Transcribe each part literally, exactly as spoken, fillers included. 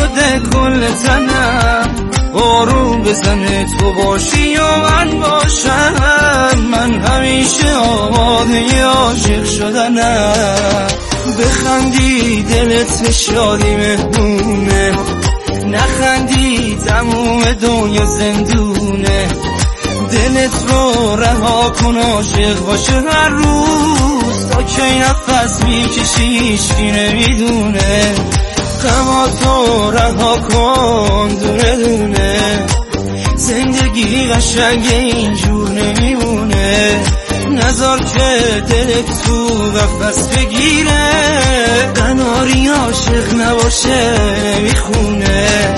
شده کل تنم، آروم بزنه تو باشی یا من باشم، من همیشه آماده عاشق شدنم. بخندی دلت شادی مهمونه، نخندی تموم دنیا زندونه. دلت رو رها کن عاشق باشه هر روز، تا کی نفس میکشیش کی نمیدونه. غماتو رها کن دونه دونه، زندگی قشنگه اینجور نمیمونه. نذار که دلت تو قفس بگیره، قناری عاشق نباشه نمیخونه.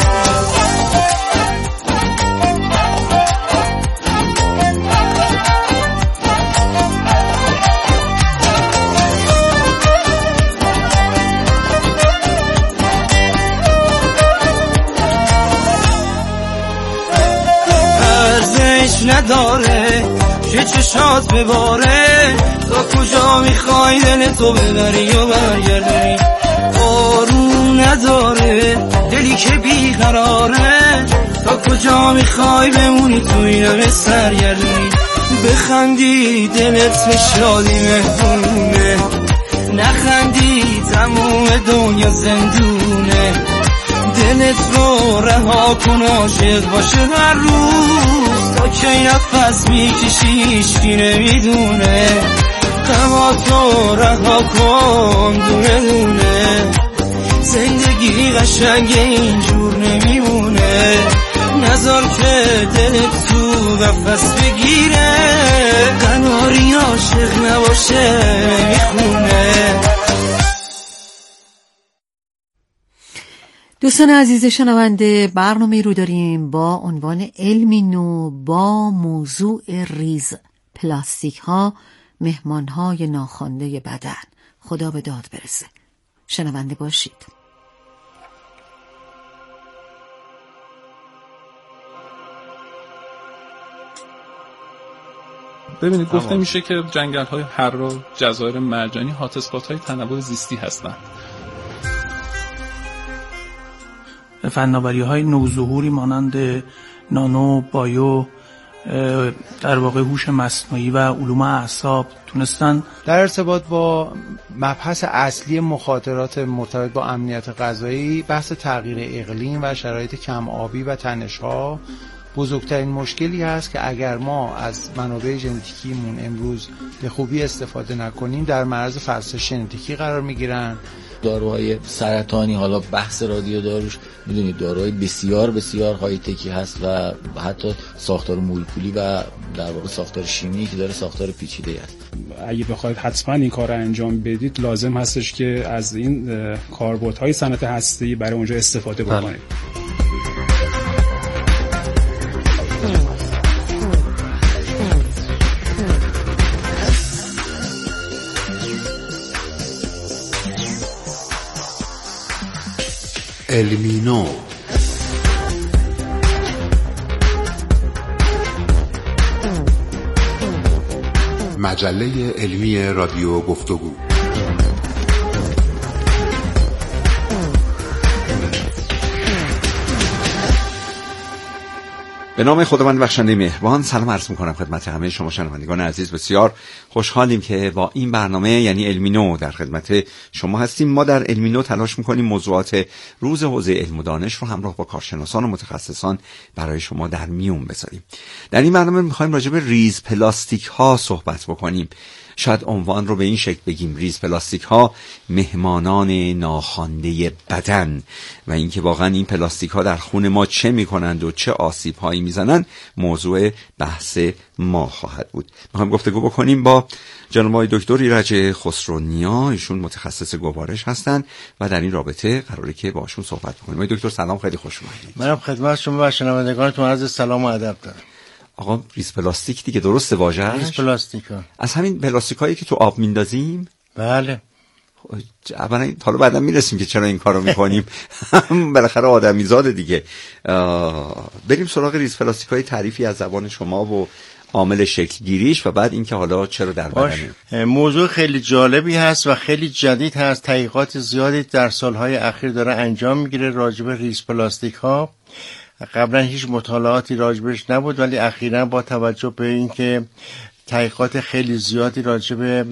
نداره که چشات بباره، تا کجا میخوای دل تو ببری و برگردی. آروم نداره دلی که بیقراره، تا کجا میخوای بمونی تو این همه سرگردی. بخندی دلت به شادی مهمونه، نخندی تموم دنیا زندونه. دلت رو رها کن عاشق باشه هر روز، تا کی نفس میکشیش کی نمیدونه. غماتو رها کن دونه دونه، زندگی قشنگه اینجور نمیمونه. نذار که دلت تو قفس بگیره، قناری عاشق نباشه نمیخونه. دوستان عزیز شنونده، برنامه رو داریم با عنوان علمی نو با موضوع ریز پلاستیک ها، مهمان های ناخوانده بدن. خدا به داد برسه. شنونده باشید. ببینید گفته میشه که جنگل های حرا، جزایر مرجانی هات اسپات های تنوع زیستی هستند. فناوری‌های نوظهوری مانند نانو، بایو، در واقع هوش مصنوعی و علوم اعصاب تونستن در ارتباط با مبحث اصلی مخاطرات مرتبط با امنیت غذایی، بحث تغییر اقلیم و شرایط کم آبی و تنش‌ها بزرگترین مشکلی هست که اگر ما از منابع ژنتیکیمون امروز به خوبی استفاده نکنیم در معرض فرسایش ژنتیکی قرار میگیرن. داروهای سرطانی، حالا بحث رادیو داروش میدونید داروهای بسیار بسیار های تکی هست و حتی ساختار مولکولی و در واقع ساختار شیمیایی که داره ساختار پیچیده است. اگه بخواید حتما این کار رو انجام بدید لازم هستش که از این کاربردهای صنعت هسته‌ای برای اونجا استفاده بکنید. علمی نو مجله علمی رادیو گفتگو. به نام خداوند بخشنده مهربان سلام عرض می‌کنم خدمت همه شما شنوندگان عزیز. بسیار خوشحالیم که با این برنامه یعنی علمی نو در خدمت شما هستیم. ما در علمی نو تلاش می‌کنیم موضوعات روز حوزه علم و دانش رو همراه با کارشناسان و متخصصان برای شما در میون بذاریم. در این برنامه می‌خوایم راجع به ریز پلاستیک ها صحبت بکنیم. شاید عنوان رو به این شکل بگیم: ریز پلاستیک ها مهمانان ناخوانده بدن، و اینکه واقعا این پلاستیک ها در خون ما چه میکنند و چه آسیب هایی میزنند موضوع بحث ما خواهد بود. میخوایم گفتگو بکنیم با جناب آقای دکتر ایرج خسرونیا. ایشون متخصص گوارش هستند و در این رابطه قراره که باشون صحبت بکنیم. آقای دکتر سلام، خیلی خوش اومدید. منم خدمت شما و شنوندگانتون عرض سلام و ادب دارم. آقا ریز پلاستیک دیگه درسته واژه‌اش؟ ریز پلاستیک ها از همین پلاستیکایی که تو آب میندازیم؟ بله. اولا حالا بعدا میرسیم که چرا این کارو میکنیم. بالاخره آدمیزاده دیگه. بریم سراغ ریز پلاستیکای تعریفی از زبان شما و عامل شکل گیریش و بعد اینکه حالا چرا در بدن. موضوع خیلی جالبی هست و خیلی جدید هست. تحقیقات زیادی در سالهای اخیر داره انجام میگیره راجع به ریز پلاستیک ها. قبلا هیچ مطالعاتی راجبش نبود، ولی اخیراً با توجه به اینکه تحقیقات خیلی زیادی راجع به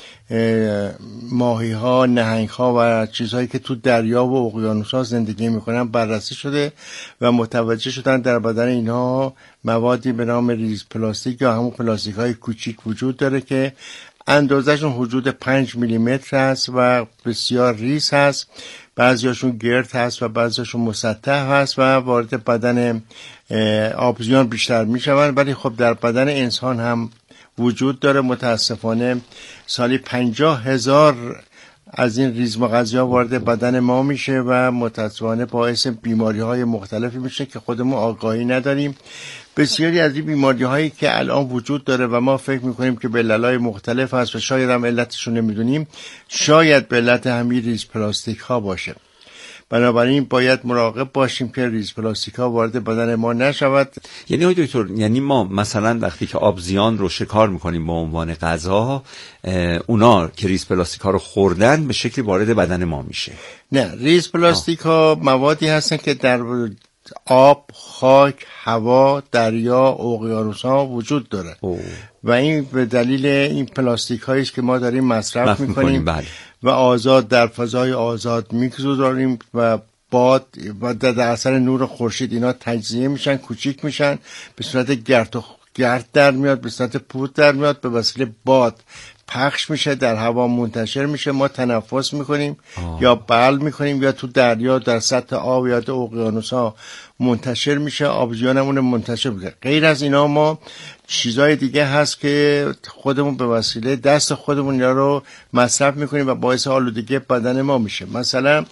ماهی ها، نهنگ ها و چیزهایی که تو دریا و اقیانوس ها زندگی میکنن بررسی شده و متوجه شدن در بدن اینها موادی به نام ریز پلاستیک یا همون پلاستیک های کوچیک وجود داره که اندازهشون حدود پنج میلیمتر هست و بسیار ریز هست. بعضیاشون گرد هست و بعضیاشون مسطح هست و وارد بدن آبزیان بیشتر میشوند، ولی خب در بدن انسان هم وجود داره. متاسفانه سالی پنجاه هزار از این ریز مغذی ها وارد بدن ما میشه و متاسفانه باعث بیماری های مختلفی میشه که خودمون آگاهی نداریم. بسیاری از این بیماری هایی که الان وجود داره و ما فکر میکنیم که به علتهای مختلف هست و شاید هم علتشون نمیدونیم، شاید به علت همین ریز پلاستیک ها باشه. بنابراین باید مراقب باشیم که ریز پلاستیک ها وارد بدن ما نشود. یعنی آقای دکتر، یعنی ما مثلا وقتی که آبزیان رو شکار میکنیم به عنوان غذا، اونا که ریز پلاستیک ها رو خوردن به شکلی وارد بدن ما میشه؟ نه، ریز پلاستیک ها موادی هستن که در آب، خاک، هوا، دریا، اقیانوس ها وجود داره اوه. و این به دلیل این پلاستیک هایی است که ما داریم مصرف میکنیم بله. و آزاد در فضای آزاد میگذاریم و باد و در اثر نور خورشید اینا تجزیه میشن، کوچیک میشن، به صورت گرد و گرد در میاد، به صورت پود در میاد، به وسیله باد پخش میشه، در هوا منتشر میشه، ما تنفس میکنیم آه. یا بلع میکنیم یا تو دریا در سطح آب یا تو اقیانوس ها منتشر میشه، آبزیانمون منتشر میشه. غیر از اینا ما چیزای دیگه هست که خودمون به وسیله دست خودمون اینا رو مصرف میکنیم و باعث آلودگی بدن ما میشه. مثلا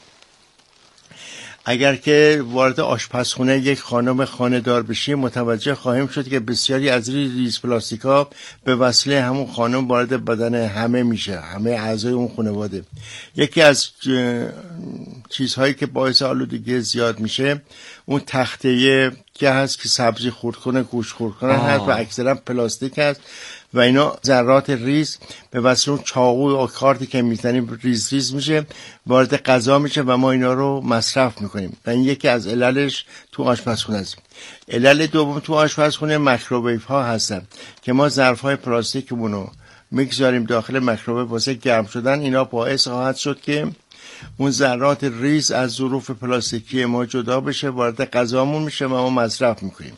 اگر که وارد آشپزخونه یک خانم خانه دار بشیم متوجه خواهیم شد که بسیاری از ریز پلاستیک ها به وسیله همون خانم وارد بدن همه میشه، همه اعضای اون خانواده. یکی از چیزهایی که باعث آلودگی زیاد میشه اون تخته‌ای که هست که سبزی خورد کنه، گوشت خورد کنه هست و اکثرا پلاستیک هست و اینا ذرات ریز به وسیله اون چاقو و کارتی که میزنیم ریز ریز میشه، وارد غذا میشه و ما اینا رو مصرف میکنیم و این یکی از عللش تو آشپزخونه است. علل دوم تو آشپزخونه میکروویو ها هستن که ما ظرف های پلاستیکمون رو میگذاریم داخل میکروویو واسه گرم شدن. اینا باعث خواهد شد که اون ذرات ریز از ظروف پلاستیکی ما جدا بشه، وارد غذامون میشه و ما مصرف میکنیم.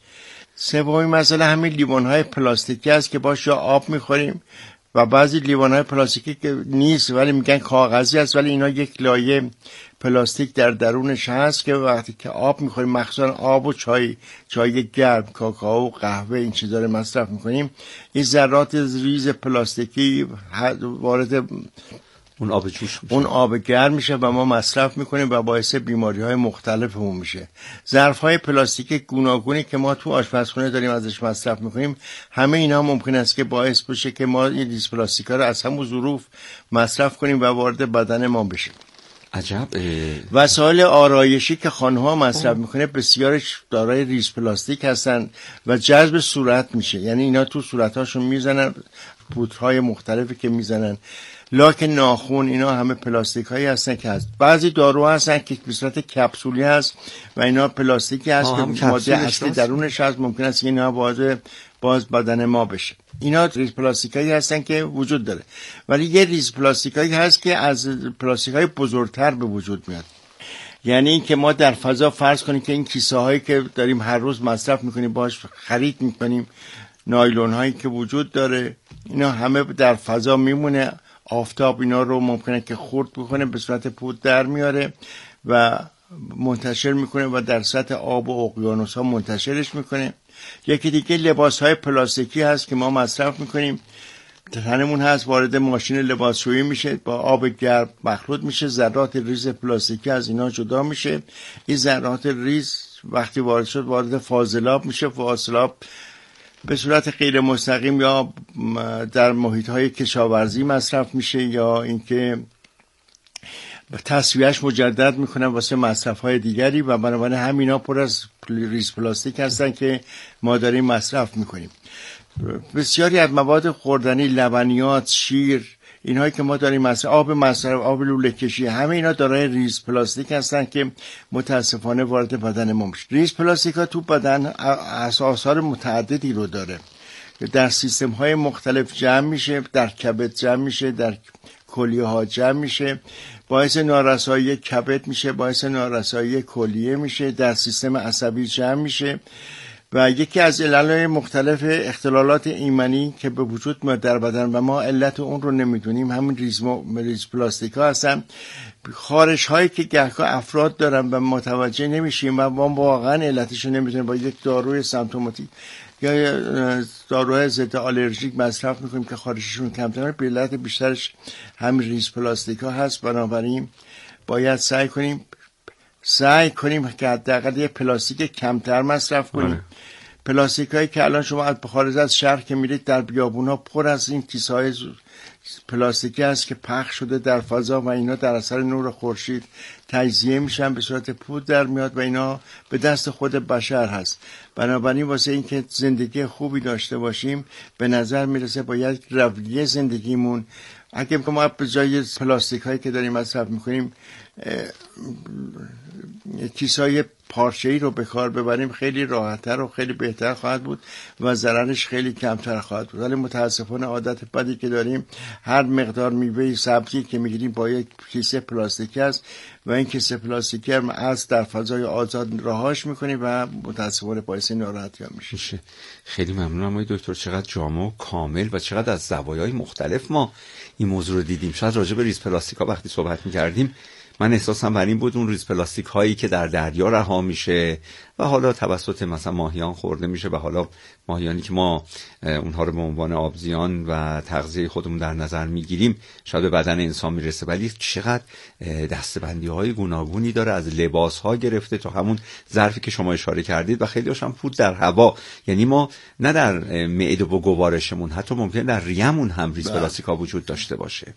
سومین مسئله همین لیوان‌های پلاستیکی است که باش یا آب میخوریم و بعضی لیوان‌های پلاستیکی که نیست ولی میگن کاغذی است، ولی اینا یک لایه پلاستیک در درونش هست که وقتی که آب میخوریم، مخصوصا آب و چای، چای گرم، کاکائو، قهوه، این چیزا رو مصرف میکنیم، این ذرات ریز پلاستیکی وارد اون آب جوش میشه، اون آب گرم میشه و ما مصرف میکنیم و باعث بیماری های مختلف همون میشه. ظرف های پلاستیک گوناگونی که ما تو آشپزخونه داریم ازش مصرف میکنیم، همه اینا ممکن است که باعث بشه که ما این ریز پلاستیک ها رو از همون ظروف مصرف کنیم و وارد بدن ما بشه. عجب. وسایل آرایشی که خانم‌ها مصرف میکنه بسیارش دارای ریز پلاستیک هستن و جذب صورت میشه، یعنی اینا تو صورتاشون میزنن، پودرهای مختلفی که میزنن، لاک ناخن، اینا همه پلاستیک هایی هستن که هست. بعضی دارو هستن که به صورت کپسولی هست و اینا پلاستیکی هست که ماده اصلی درونش هست، ممکن است اینا باز باز بدن ما بشه. اینا ریز پلاستیکایی هستن که وجود داره، ولی یه ریز پلاستیکایی هست که از پلاستیکای بزرگتر به وجود میاد. یعنی این که ما در فضا فرض کنیم که این کیسه هایی که داریم هر روز مصرف میکنیم باش خرید میکنیم، نایلون هایی که وجود داره، اینا همه در فضا میمونه، آفتاب اینا رو ممکنه که خرد بکنه، به صورت پود در میاره و منتشر میکنه و در سطح آب و اقیانوس ها منتشرش میکنه. یکی دیگه لباس های پلاستیکی هست که ما مصرف میکنیم، تنمون هست، وارد ماشین لباسشویی میشه، با آب گرم مخلوط میشه، ذرات ریز پلاستیکی از اینا جدا میشه. این ذرات ریز وقتی وارد شد وارد فاضلاب میشه، فاضلاب به صورت غیر مستقیم یا در محیط‌های کشاورزی مصرف میشه یا اینکه تصفیهش مجدد میکنن واسه مصرف‌های دیگری و بنابراین همینا پر از ریز پلاستیک هستن که ما داریم مصرف میکنیم. بسیاری از مواد خوردنی، لبنیات، شیر، اینهایی که ما داریم مصرف، آب مصرف، آب لوله کشی، همه اینا دارای ریز پلاستیک هستن که متاسفانه وارد بدن ما میشه. ریز پلاستیک ها تو بدن آثار متعددی رو داره، در سیستم های مختلف جمع میشه، در کبد جمع میشه، در کلیه ها جمع میشه، باعث نارسایی کبد میشه، باعث نارسایی کلیه میشه، در سیستم عصبی جمع میشه و یکی از علل مختلف اختلالات ایمنی که به وجود میاد در بدن و ما علت اون رو نمیدونیم همین ریز, ریز پلاستیک ها هستن. خارش هایی که گهگاه افراد دارن و متوجه نمیشیم و ما واقعا علتش رو نمیدونیم، با یک داروی سمپتوماتیک یا داروهای ضد آلرژیک مصرف میکنیم که خارششون کمتره، به علت بیشترش همین ریز پلاستیک ها هست. بنابراین باید سعی کنیم سعی کنیم که حداقل یه پلاستیک کمتر مصرف کنیم. پلاستیک هایی که الان شما از خارج از شهر که میرید در بیابون ها پر از این کیسه های پلاستیکی هست که پخش شده در فضا و اینا در اثر نور خورشید تجزیه میشن، به صورت پود در میاد و اینا به دست خود بشر هست. بنابراین واسه این که زندگی خوبی داشته باشیم به نظر میرسه باید رویه زندگیمون، اگه ما به جای پلاستیک هایی که داریم مصرف میکنیم کیسای پارچه‌ای رو به کار ببریم، خیلی راحت‌تر و خیلی بهتر خواهد بود و ضررش خیلی کمتر خواهد بود. ولی متاسفانه عادت بدی که داریم، هر مقدار میوه سبزی که میگیریم با یک کیسه پلاستیکی است و این کیسه پلاستیکی هم از در فضای آزاد رهاش میکنیم و متاسفانه باعث ناراحتی هم میشه. خیلی ممنونم آقای دکتر، چقدر جامع و کامل و چقدر از زوایای مختلف ما این موضوع رو دیدیم. شاید راجع به ریز پلاستیک‌ها وقتی صحبت می‌کردیم من احساسم بر این بود اون ریز پلاستیک هایی که در دریا رها میشه و حالا توسط مثلا ماهیان خورده میشه و حالا ماهیانی که ما اونها رو به عنوان آبزیان و تغذیه خودمون در نظر میگیریم شاید به بدن انسان میرسه، ولی چقدر دستبندی های گوناگونی داره، از لباس ها گرفته تا همون ظرفی که شما اشاره کردید و خیلی هاشم پود در هوا. یعنی ما نه در معده و گوارشمون، حتی ممکنه در ریه‌مون هم ریز پلاستیک ها وجود داشته باشه.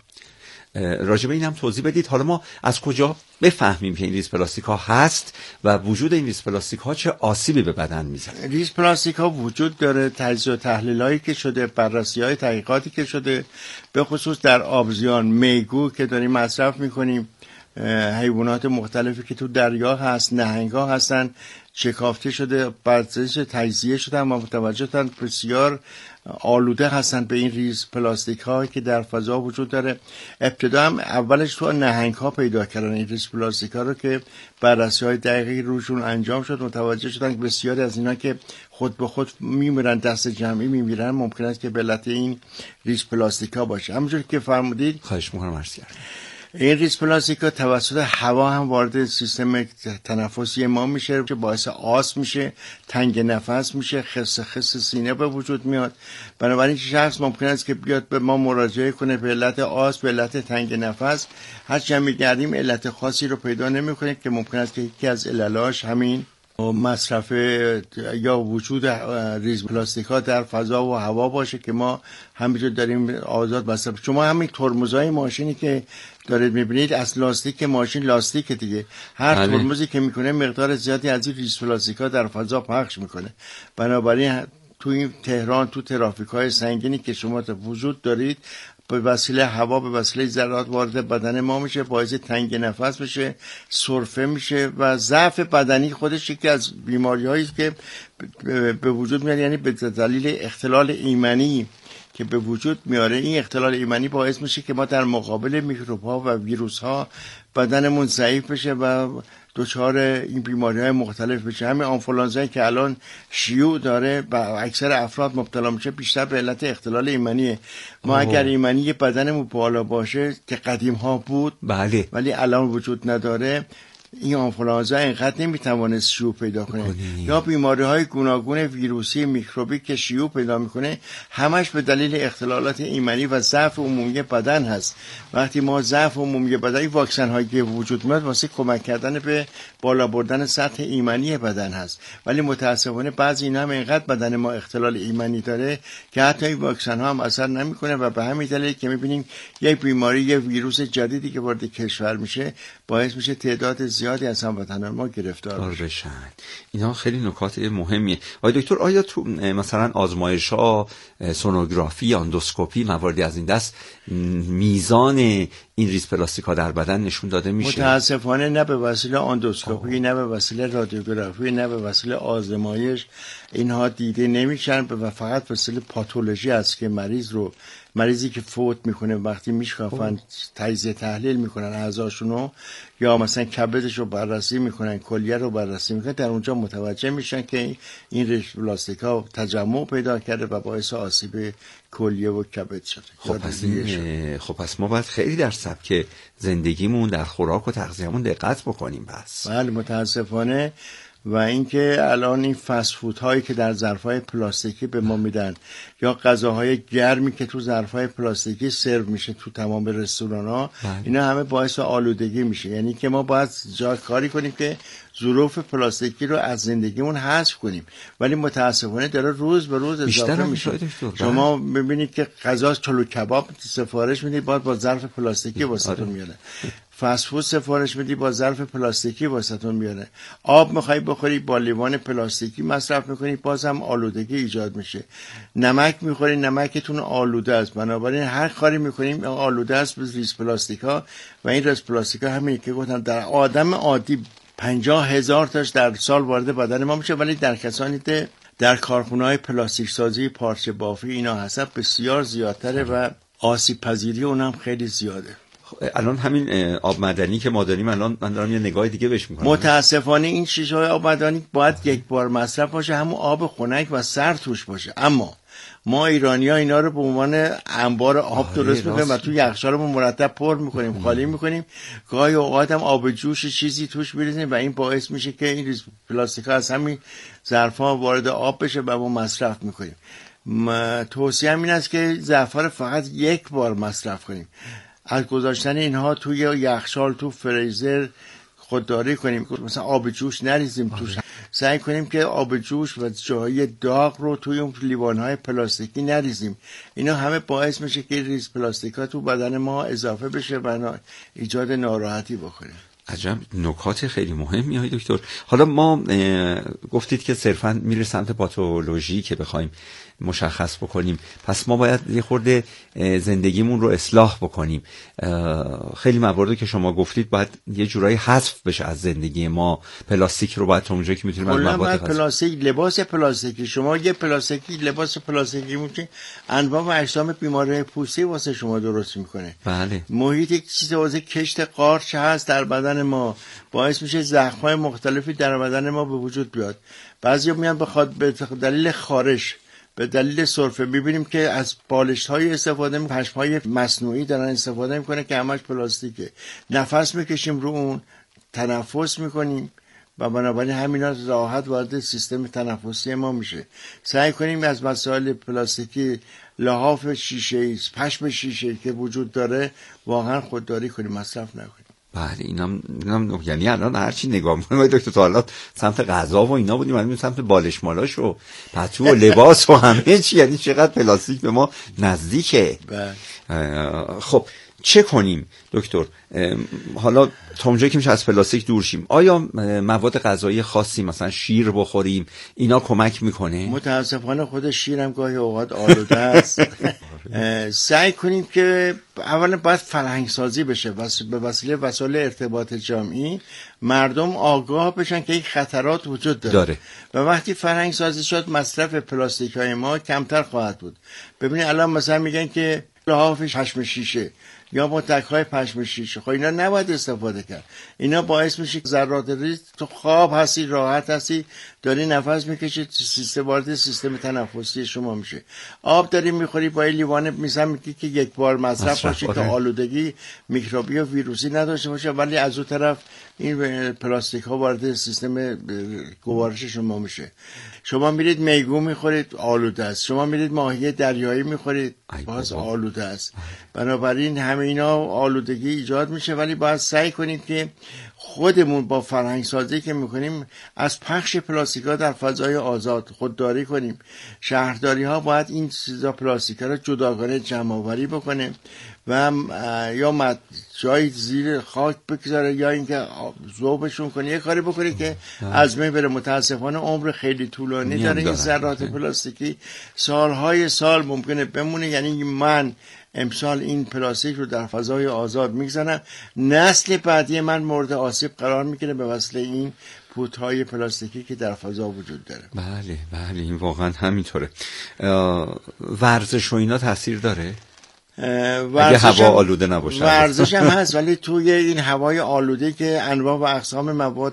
راجب این هم توضیح بدید. حالا ما از کجا بفهمیم که این ریز پلاستیک ها هست و وجود این ریز پلاستیک ها چه آسیبی به بدن میزنه؟ ریز پلاستیک ها وجود داره، تجزیه و تحلیل هایی که شده، بررسی های تحقیقاتی که شده، به خصوص در آبزیان، میگو که داریم مصرف میکنیم، حیوانات مختلفی که تو دریا هست، نهنگ ها هستن، شکافته شده، بررسی تجزیه شدن و متوجه شدن بسیار آلوده هستن به این ریز پلاستیک ها که در فضا وجود داره. ابتدا هم اولش تو نهنگ ها پیدا کردن این ریز پلاستیک ها رو که بررسی های دقیقی روشون انجام شد، متوجه شدن که بسیاری از اینا که خود به خود میمیرن، دست جمعی میمیرن، ممکن است که به علت این ریز پلاستیک ها باشه. همونجوری که فرمودید، خواهش می‌کنم مرسی. این ریز پلاستیک ها توسط هوا هم وارد سیستم تنفسی ما میشه که باعث آسم میشه، تنگ نفس میشه، خس خس سینه به وجود میاد. بنابراین شخص ممکن است که بیاد به ما مراجعه کنه به علت آسم، به علت تنگ نفس، هرچند میگردیم علت خاصی رو پیدا نمیکنه که ممکن است که یکی از عللاش همین مصرف یا وجود ریز پلاستیک ها در فضا و هوا باشه که ما همینجور داریم آزاد مصرف. شما همین ترمزهای ماشینی که دارید میبینید از لاستیک ماشین، لاستیک دیگه، هر ترمزی که میکنه مقدار زیادی از این ریز پلاستیک ها در فضا پخش میکنه. بنابراین تو این تهران، تو ترافیک های سنگینی که شما وجود دارید، به وسیله هوا، به وسیله ذرات وارد بدن ما میشه، باعث تنگ نفس میشه، سرفه میشه و ضعف بدنی خودش یکی از بیماری‌هایی که به وجود میاد، یعنی به دلیل اختلال ایمنی که به وجود میاره. این اختلال ایمنی باعث میشه که ما در مقابل میکروب‌ها و ویروس‌ها بدنمون ضعیف بشه و دچار این بیماری‌های مختلف بشه. همین آنفولانزایی که الان شیوع داره و اکثر افراد مبتلا میشه بیشتر به علت اختلال ایمنیه. ما اوه. اگر ایمنی بدنمون بالا باشه که قدیم ها بود، بله، ولی الان وجود نداره، این آنفولانزا اینقدر نمیتوانست شیوع پیدا کنه. بکنی. یا بیماری های گوناگون ویروسی میکروبی که شیوع پیدا میکنه، همش به دلیل اختلالات ایمنی و ضعف عمومی بدن هست. وقتی ما ضعف عمومی بدن، این واکسن هایی که وجود میاد واسه کمک کردن به بالا بردن سطح ایمنی بدن هست، ولی متاسفانه بعضی اینا هم اینقدر بدن ما اختلال ایمنی داره که حتی این واکسن ها هم اثر نمیکنه و به همین دلیل که میبینیم یک بیماری، یک ویروس جدیدی که وارد کشور میشه باعث میشه تعداد زیادی از هموطنان ما گرفتار بشن. اینا خیلی نکات مهمیه. آقای دکتر، آیا تو مثلا آزمایش‌ها، سونوگرافی، اندوسکوپی، مواردی از این دست میزان این ریز پلاستیک‌ها در بدن نشون داده میشه؟ متاسفانه نه به وسیله اندوسکوپی، نه به وسیله رادیوگرافی، نه به وسیله آزمایش اینها دیده نمیشن و فقط به وسیله پاتولوژی است که مریض رو مریضی که فوت میکنه وقتی میشکافن تجزیه تحلیل میکنن اعضاشونو یا مثلا کبدش رو بررسی میکنن، کلیه رو بررسی میکنن، در اونجا متوجه میشن که این ریز پلاستیک‌ها تجمع پیدا کرده و باعث آسیب کلیه و کبد شده. خب پس این خب پس ما باید خیلی در سبک زندگیمون، در خوراک و تغذیه‌مون دقت بکنیم. بس بله متاسفانه. و اینکه الان این فست فود هایی که در ظرفای پلاستیکی به ما میدن یا غذاهای گرمی که تو ظرفای پلاستیکی سرو میشه تو تمام رستوران ها، اینا همه باعث آلودگی میشه. یعنی که ما باید جا کاری کنیم که ظروف پلاستیکی رو از زندگیمون حذف کنیم، ولی متاسفانه داره روز به روز اضافه میشه. شما ببینید که غذا چلو کباب سفارش میدید باید با ظرف پلاستیکی واسهتون میاره، فست فود سفارش میدی با ظرف پلاستیکی واسهتون میاره، آب میخوای بخوری با لیوان پلاستیکی مصرف میکنی، بازم آلودگی ایجاد میشه. نمک میخوری، نمکتون آلوده است. بنابراین هر کاری میکنیم آلوده است به ریز پلاستیکا و این ریز پلاستیکا همین که گفتم در آدم عادی پنجاه هزار تاش در سال وارد بدن ما میشه، ولی در کسانی که در کارخونه‌های پلاستیک سازی، پارچه بافی اینا هست بسیار زیادتره و آسیب پذیری اونم خیلی زیاده. الان همین آب معدنی که ما داریم، الان من دارم یه نگاه دیگه بهش میکنم. متاسفانه این شیشه های آب معدنی باید یک بار مصرف باشه، همون آب خنک و سرد توش باشه، اما ما ایرانی‌ها اینا رو به عنوان انبار آب درست می‌کنیم و تو یخچالمون مرتب پر می‌کنیم، خالی می‌کنیم، گاهی اوقات هم آب جوش چیزی توش می‌ریزیم و این باعث میشه که این پلاستیک‌ها از همین ظرف‌ها وارد آب بشه و ما مصرف می‌کنیم. توصیه این است که ظرف‌ها رو فقط یک بار مصرف کنیم. از گذاشتن اینها توی یخچال، تو فریزر خودداری کنیم، مثلا آب جوش نریزیم توش. سعی کنیم که آب جوش و جایی داغ رو توی اون لیوان‌های پلاستیکی نریزیم. اینا همه باعث میشه که ریز پلاستیک‌ها تو بدن ما اضافه بشه و ایجاد ناراحتی بکنه. عجب نکات خیلی مهمی های دکتر. حالا ما گفتید که صرفاً میره سمت پاتولوژی که بخوایم مشخص بکنیم، پس ما باید یه خورده زندگیمون رو اصلاح بکنیم. خیلی مواردی که شما گفتید باید یه جورایی حذف بشه از زندگی ما. پلاستیک رو باید تا اونجایی که میتونیم از مواد پلاستیک، لباس پلاستیکی، شما یه پلاستیکی لباس پلاستیکی میتونید انواع و اقسام بیماری پوستی واسه شما درست میکنه. بله. محیط یک چیز واسه کشت قارچ هست در بدن ما، باعث میشه زخم‌های مختلفی در بدن ما به وجود بیاد. بعضیا میان بخواد به دلیل خارش، به دلیل سرفه، می‌بینیم که از بالش‌های استفاده می پشم‌های مصنوعی دارن استفاده می‌کنه که همش پلاستیکه. نفس می‌کشیم رو اون، تنفس می‌کنیم و بنابراین همینا راحت وارد سیستم تنفسی ما میشه. سعی کنیم از مسائل پلاستیکی، لحاف شیشه‌ای، پشم شیشه‌ای که وجود داره واقعا خودداری کنیم، مصرف نکنیم. بله اینم اینم یعنی الان هر چی نگاه می‌کنیم دکتر تا الان سمت غذا و اینا بودیم، الان سمت بالش مالاش و پتو و لباس و همه چی، یعنی چقدر پلاستیک به ما نزدیکه. بله. خب چه کنیم دکتر؟ حالا تا اونجایی که میشه از پلاستیک دور شیم، آیا مواد غذایی خاصی مثلا شیر بخوریم اینا کمک میکنه؟ متاسفانه خود شیرم گاهی اوقات آلوده است. سعی کنیم که اولا باید فرهنگ سازی بشه به وسیله وسایل ارتباط جمعی، مردم آگاه بشن که این خطرات وجود داره, داره. و وقتی فرهنگ سازی شد مصرف پلاستیک های ما کمتر خواهد بود. ببینید الان مثلا میگن که لحاف پشم شیشه یا متک‌های پشم شیشه، خب اینا نباید استفاده کرد. اینا باعث میشه ذرات ریز تو خواب هستی، راحت هستی، داری نفس میکشی، سیستم وارد سیستم تنفسی شما میشه. آب داری میخوری با لیوان میزم میگی که یک بار مصرف باشه که آلودگی میکروبی و ویروسی نداشته باشه، ولی از اون طرف این پلاستیک ها وارد سیستم گوارش شما میشه. شما میرید میگو میخورید، آلوده است. شما میرید ماهی دریایی میخورید، باز آلوده است. بنابراین همه اینا آلودگی ایجاد میشه، ولی باید سعی کنیم که خودمون با فرهنگ سازی که میکنیم از پخش پلاستیکا در فضای آزاد خودداری کنیم. شهرداری ها باید این چیزا پلاستیکا رو جداگانه جمع آوری بکنه و یا مد جای زیر خاک بگذاره یا اینکه ذوبشون کنه، یه کاری بکنه که از بین بره. متاسفانه عمر خیلی طولانی داره این ذرات پلاستیکی، سالهای سال ممکنه بمونه. یعنی من امسال این پلاستیک رو در فضای آزاد میگذارم، نسل بعدی من مورد آسیب قرار میگیره به واسطه این پوت‌های پلاستیکی که در فضا وجود داره. بله بله این واقعا همینطوره. ورزش و اینا تاثیر داره؟ اگه هوا آلوده نباشه. ورزش هم هست، ولی توی این هوای آلوده که انواع و اقسام مواد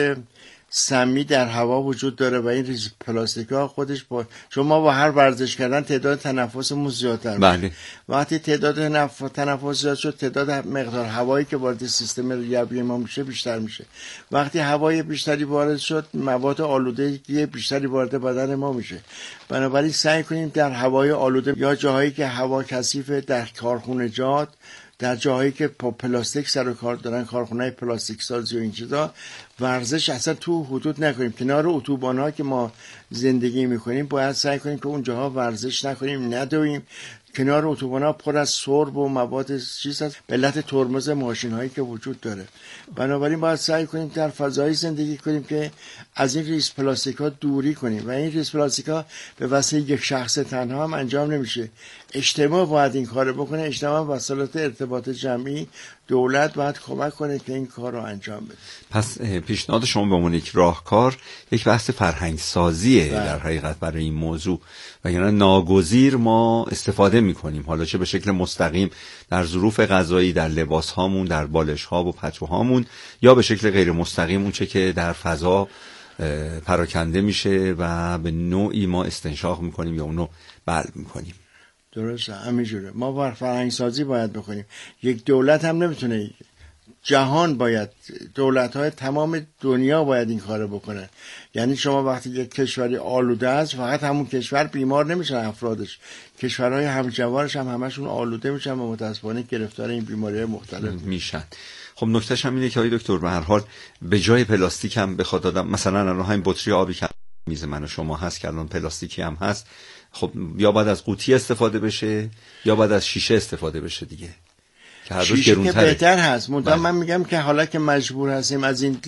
سمی در هوا وجود داره و این ریز پلاستیک‌ها خودش با شما با هر ورزش کردن تعداد تنفسمون زیادتر میشه. بله. وقتی تعداد نف... تنفس زیاد شد، تعداد مقدار هوایی که وارد سیستم ریوی ما میشه بیشتر میشه. وقتی هوای بیشتری وارد شد، مواد آلوده بیشتری وارد بدن ما میشه. بنابراین سعی کنیم در هوای آلوده یا جاهایی که هوا کثیفه، در کارخونجات، در جاهایی که پلاستیک سر و کار دارن، کارخونه پلاستیک سازی و این چیزا، ورزش اصلا تو حدود نکنیم. کنار اتوبان‌ها که ما زندگی میکنیم باید سعی کنیم که اون جاها ورزش نکنیم، ندویم. کنار اتوبان‌ها پر از سرب و مواد چیز هست به علت ترمز ماشین‌هایی که وجود داره. بنابراین باید سعی کنیم در فضایی زندگی کنیم که از این ریز پلاستیک‌ها دوری کنیم و این ریز پلاستیک‌ها به واسطه یک شخص تنها هم انجام نمیشه. اجتماع باید این کارو بکنه، اجتماع وسایل ارتباط جمعی، دولت باید کمک کنه که این کار رو انجام بده. پس پیشنهاد شما به عنوان یک راهکار یک بحث فرهنگ سازیه در حقیقت برای این موضوع و یعنی ناگزیر ما استفاده میکنیم، حالا چه به شکل مستقیم در ظروف غذایی، در لباس هامون، در بالش ها و پتوهامون، یا به شکل غیر مستقیم اون چه که در فضا پراکنده میشه و به نوعی ما استنشاق میکنیم یا اونو بلع میکنیم. درسته، همینجوره. ما بر فرهنگ سازی باید بکنیم. یک دولت هم نمیتونه، جهان باید، دولت‌های تمام دنیا باید این کارو بکنه. یعنی شما وقتی یک کشوری آلوده است، فقط همون کشور بیمار نمیشن افرادش، کشورهای همجوارش هم همشون آلوده میشن و متاسفانه گرفتار این بیماری‌های مختلف میشن. خب نکتهش هم اینه که آقای دکتر به هر حال به جای پلاستیک هم بخواد آدم، مثلا الان همین بطری آبی که میز من و شما هست که الان پلاستیکی هم هست، خب یا باید از قوطی استفاده بشه یا باید از شیشه استفاده بشه دیگه، که هر روز گرونتره. شیشه که بهتر هست. منتها من میگم که حالا که مجبور هستیم از این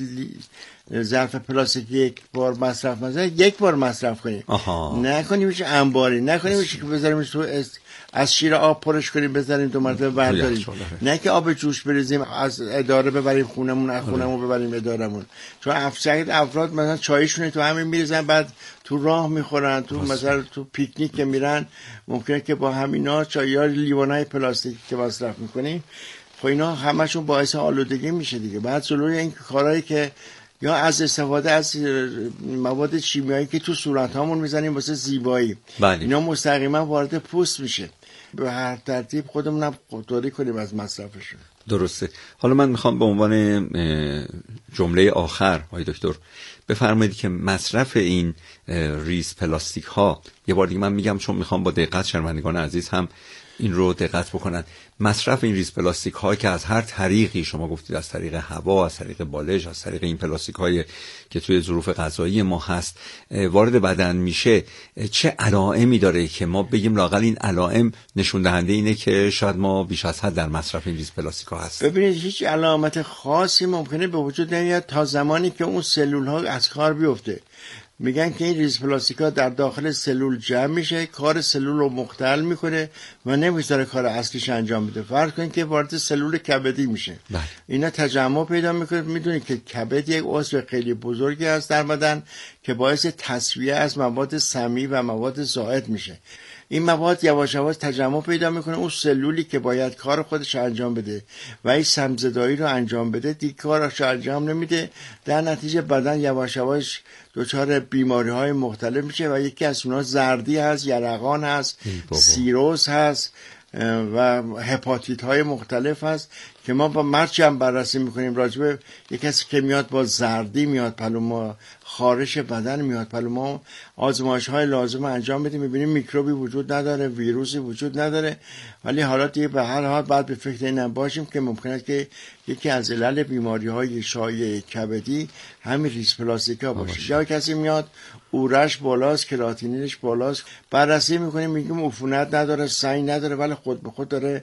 ظرف پلاستیکی یک بار مصرف مثلا یک بار مصرف کنیم، نکنیمش انباری، نکنیمش که بذاریمش تو است... از شیر آب پرش کنیم بذاریم دو مرتبه برداریم، نه که آب جوش بریزیم از اداره ببریم خونمون، از خونمون ببریم ادارمون. چون افسر افراد مثلا چایشون تو همین میریزن، بعد تو راه میخورن، تو مثلا تو پیکنیک که میرن ممکنه که با همینا چای یا لیوانای پلاستیکی که مصرف میکنیم، خب اینا همشون باعث آلودگی میشه دیگه. بعد جلوی این کارهایی که یا از استفاده از مواد شیمیایی که تو صورتامون میزنیم واسه زیبایی، بله. اینا مستقیما وارد پوست میشه. به هر ترتیب خودمون خودداری کنیم از مصرفشون. درسته. حالا من میخوام به عنوان جمله آخر آقای دکتر بفرمایید که مصرف این ریز پلاستیک ها، یه بار دیگه من میگم چون میخوام با دقت شنوندگان عزیز هم این رو دقت بکنن، مصرف این ریز پلاستیک ها که از هر طریقی شما گفتید، از طریق هوا، از طریق بالش، از طریق این پلاستیک های که توی ظروف غذایی ما هست وارد بدن میشه، چه علائمی داره که ما بگیم لااقل این علائم نشون دهنده اینه که شاید ما بیش از حد در مصرف این ریز پلاستیک ها هست؟ ببینید هیچ علامت خاصی ممکنه به وجود نیاد تا زمانی که اون سلول ها از کار بیفته. میگن که این ریز پلاستیکا در داخل سلول جمع میشه، کار سلول رو مختل میکنه و نمیذاره کار اصلیش انجام بده. فرض کنید که وارد سلول کبدی میشه، بله. اینا تجمع پیدا میکنه. میدونید که کبد یک عضو خیلی بزرگی است در بدن که باعث تصفیه از مواد سمی و مواد زائد میشه. این مواد یواش یواش تجمع پیدا میکنه، اون سلولی که باید کار خودش انجام بده و این سمزدایی رو انجام بده دیگه کارش انجام نمیده. در نتیجه بدن یواش یواش دچار بیماری های مختلف میشه و یکی از اونها زردی هست، یرقان هست، سیروز هست و هپاتیت های مختلف هست که ما با مرچ هم بررسی میکنیم راجبه یک کسی که میاد با زردی میاد پلو ما، خارش بدن میاد پلو ما، آزمایش های لازم انجام بدیم، میبینیم میکروبی وجود نداره، ویروسی وجود نداره، ولی حالا دیگه به هر حال باید به فکر این باشیم که ممکنه که یکی از علل بیماری های شایع کبدی همین ریز پلاستیکا باشه. یا کسی میاد اورش بالاست، کراتینینش بالاست، بررسی میکنیم میگیم عفونت نداره، سنگ نداره، ولی خود به خود داره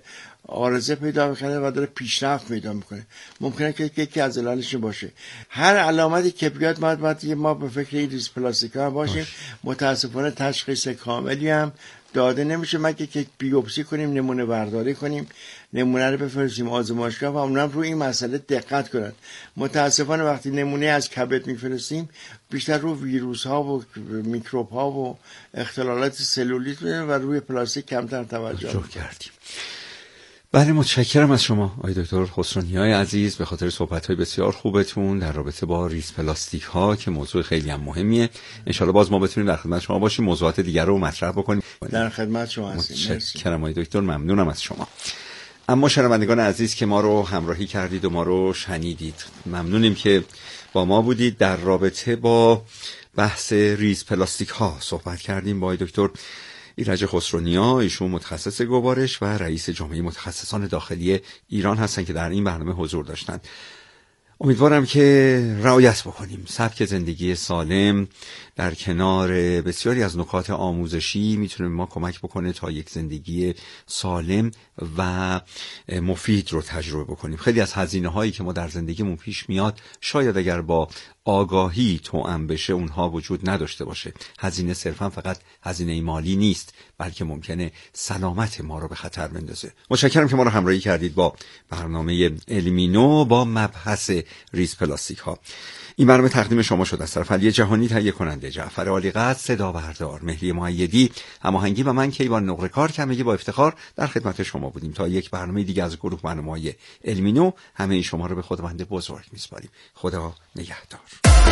عارضه پیدا میکنه و داره پیشرفت پیدا میکنه. ممکنه که یکی از علالش باشه. هر علامتی که بیاد باید باید ما به فکر این ریز پلاستیکا باشیم. متاسفانه تشخیص کاملی هم داده نمیشه مگه که بیوپسی کنیم، نمونه برداری کنیم، نمونه رو بفرستیم آزمایشگاه و اونا هم روی این مسئله دقت کنند. متاسفانه وقتی نمونه از کبد میفرستیم بیشتر روی ویروس ها و میکروب ها و اختلالات سلولیت و روی پلاستیک کمتر توجه کردیم. بله، متشکرم از شما آقای دکتر خسرونیای عزیز به خاطر صحبت‌های بسیار خوبتون در رابطه با ریز پلاستیک ها که موضوع خیلی هم مهمیه. انشالله باز ما بتونیم در خدمت شما باشیم، موضوعات دیگر رو مطرح بکنیم. در خدمت شما هستیم. متشکرم آقای دکتر، ممنونم از شما. اما شنوندگان عزیز که ما رو همراهی کردید و ما رو شنیدید، ممنونیم که با ما بودید. در رابطه با بحث ریز پلاستیک ها صحبت کردیم با آقای دکتر ایرج خسرونیا. ایشون متخصص گوارش و رئیس جامعه متخصصان داخلی ایران هستن که در این برنامه حضور داشتند. امیدوارم که رعایت بکنیم. سبک زندگی سالم در کنار بسیاری از نکات آموزشی میتونه ما کمک بکنه تا یک زندگی سالم و مفید رو تجربه بکنیم. خیلی از هزینه هایی که ما در زندگیمون پیش میاد شاید اگر با آگاهی توأم بشه اونها وجود نداشته باشه. هزینه صرفا فقط هزینه مالی نیست، بلکه ممکنه سلامت ما رو به خطر بندازه. متشکرم که ما رو همراهی کردید با برنامه علمی نو با مبحث ریز پلاستیک ها. این برنامه تقدیم شما شد از طرف علی جهانی، تهیه کننده جعفر عالیقدر، صدا بردار مهدی مؤیدی، هماهنگی و من کیوان نقره کار کمگی با افتخار در خدمت شما بودیم. تا یک برنامه دیگه از گروه برنامه‌های علمی نو همه شما رو به خداوند بزرگ میسپاریم. خدا نگهدار.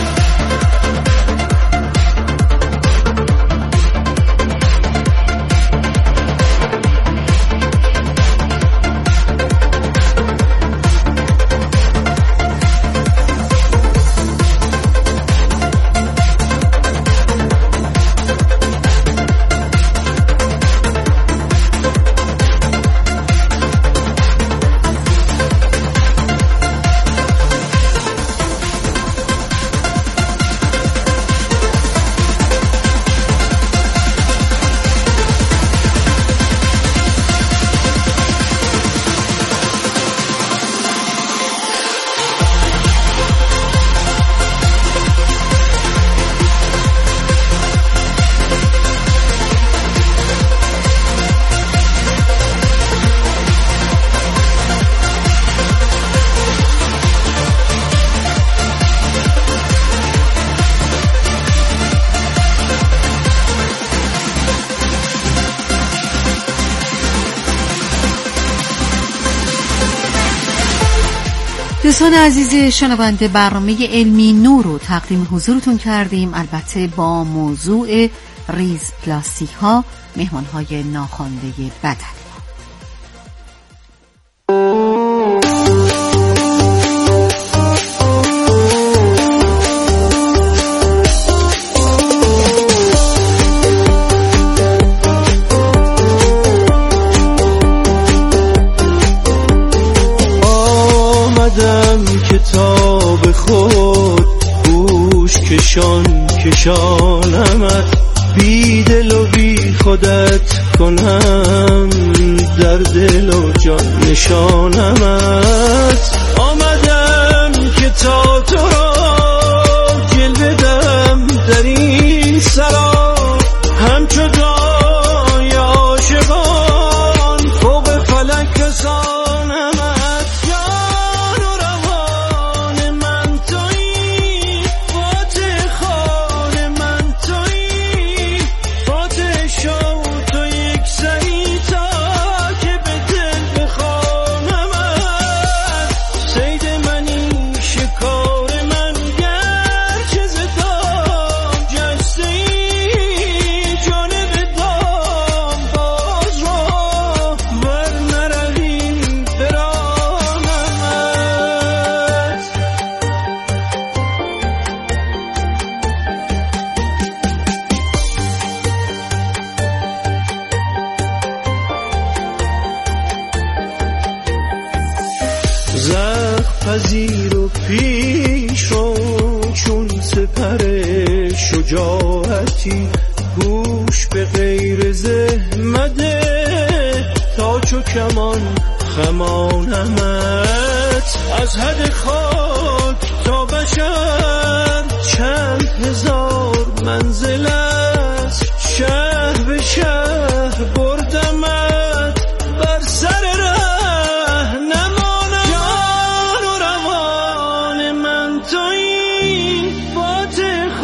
دوستان عزیز شنونده، برنامه علمی نو رو تقدیم حضورتون کردیم، البته با موضوع ریز پلاستیک ها، مهمان های ناخوانده بدن. کتاب خود گوش کشان کشانمت، بی دل و بی خودت کنم در دل و جان نشانمت. آمدم که تا تو را جلوه دم در این سرا، همچو جای عاشقان فوق فلک رسانمت. پذیر و پیش رو چون سپر شجاعتی، گوش به غیر زحمده تا چو کمان غمانمت از حد خواه